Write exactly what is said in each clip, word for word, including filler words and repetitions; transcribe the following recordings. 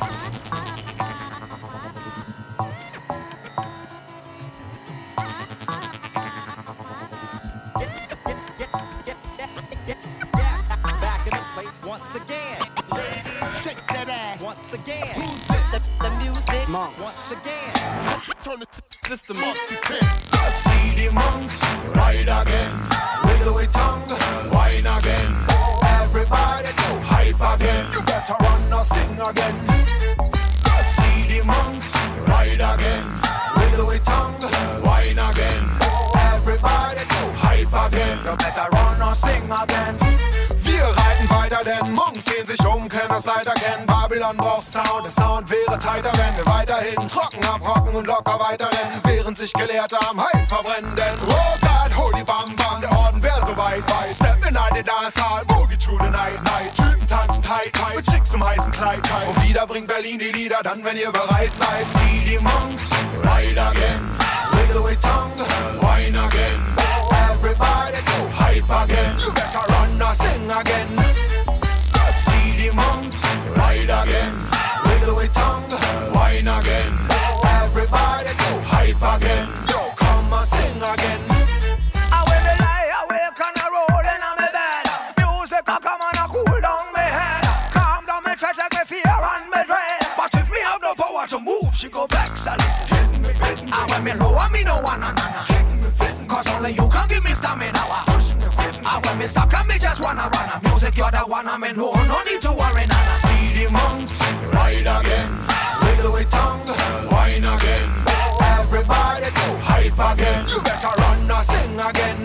Once again, ladies, shake that ass. Once again, who's this? The, the music. Monks. Once again, turn the system up to ten. I see the monks ride again. Wiggle with tongue, wine again. Everybody go hype again. You better run or sing again. I see the monks ride again. Wiggle with tongue, wine again. Everybody go hype again. You better run or sing again. Wir reiten weiter, denn Monks sehen sich um, können das leider kennen. Babylon braucht Sound, der Sound wäre tighter, wenn wir weiterhin trocken abrocken und locker weiterrennen, während sich Gelehrte am Hype verbrennen. Denn oh God, hol die Bam Bam, der Orden wär so weit weit. Step in eine Dance-Hall, wo geht True the Night Night. Typen tanzen tight tight, mit Chicks im heißen Kleid Kleid. Und wieder bringt Berlin die Lieder, dann wenn ihr bereit seid. See die Monks, ride again. Wiggle with tongue, wine again. Everybody go hype again. You better run or sing again. I see the monks ride again. Wiggle with tongue, wine again. Everybody go hype again. Yo, come and sing again. I will be lie awake and a rolling on my bed. Music a come and a cool down my head. Calm down me try take me fear and me dread. But if me have no power to move, she go vex a little. Hit me, hit me. And when me lower me no one another. Cause only you can give me stamina. And when me stuck and me just wanna run a music, you're the one I'm in. No, no need to worry none. See the monks ride again. Wiggle with tongue, wine again. Everybody go hype again. You better run or sing again.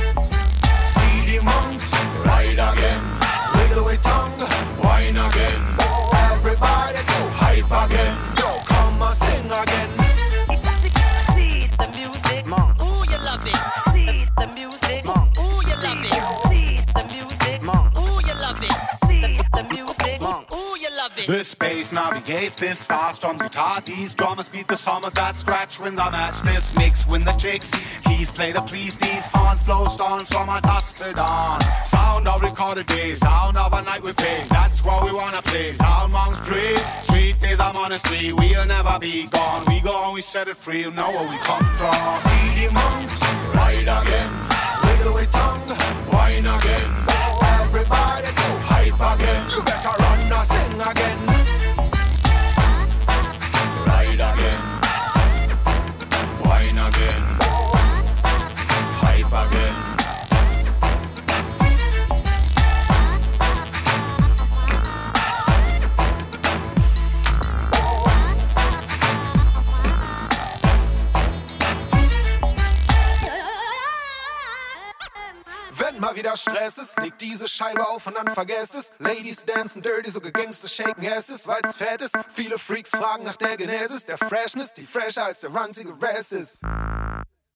See the monks ride again. Wiggle with tongue, wine again. Everybody go hype again. Yo, come and sing again. See the music, Monks. ooh you love it. See the music, Monks. ooh you love it. See the music, Monks. ooh you love it. See the, the music, Monks. ooh you love it. The space navigates this stars, drums, guitar. These drummers beat the sum of that scratch when I match this mix. When the chicks keys play to please these horns, blow storms from our dusk to dawn. Sound of recorded days, sound of a night we face. That's what we wanna play. Sound monks pray. Street days I'm on the street, we'll never be gone. We go and we set it free, you know where we come from. See the monks ride again. Wiggle with tongue, wine again. Everybody go hype again. You better run or sing again. Ride again. Wine again. Hype again. Wenn mal wieder Stress ist, leg diese Scheibe auf und dann vergess es. Ladies dancen dirty, so gegangster shaken asses, weil's fett ist. Viele Freaks fragen nach der Genesis, der Freshness, die fresher als der ranzige Rest ist.